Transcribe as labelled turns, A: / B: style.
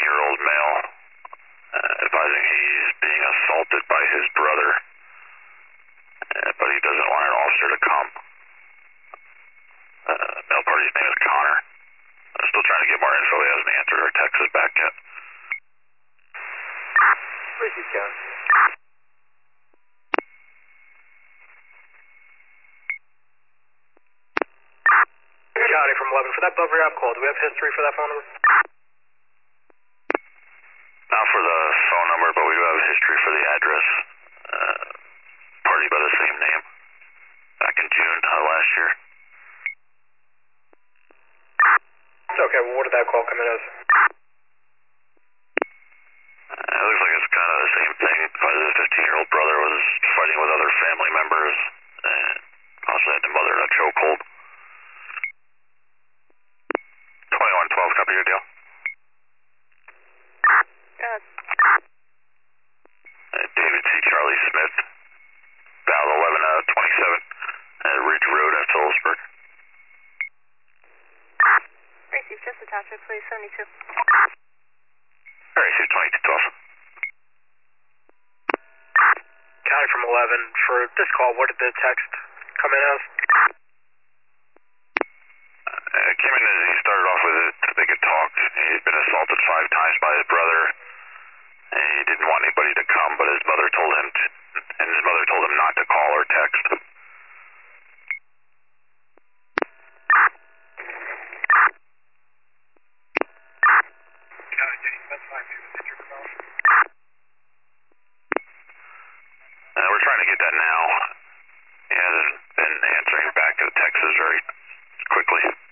A: 15-year-old male, advising he's being assaulted by his brother, but he doesn't want an officer to come. Male party's name is Connor. I'm still trying to get more info. He hasn't answered or texted back yet.
B: Receive, County. County from 11. For that bumper app call, do we have history for that phone number?
A: Not for the phone number, but we do have history for the address. Party by the same name. Back in June last year.
B: Okay, well, what did that call come in as?
A: It looks like it's kind of the same thing. The 15-year-old brother was fighting with other family members and possibly had the mother in a chokehold. 2112, copy your deal.
C: Yes.
A: David C. Charlie Smith, Val 1127 at Ridge Road at Phillipsburg.
C: Receive, just attach it, please, 72.
A: Receive 2212.
B: County from 11. For this call, what did the text come in as?
A: It came in as he started off with it so they could talk. He had been assaulted 5 times by his brother, and he didn't want anybody to come, but his mother told him to, and his mother told him not to call or text. We're trying to get that now. He hasn't been answering back to the texts very quickly.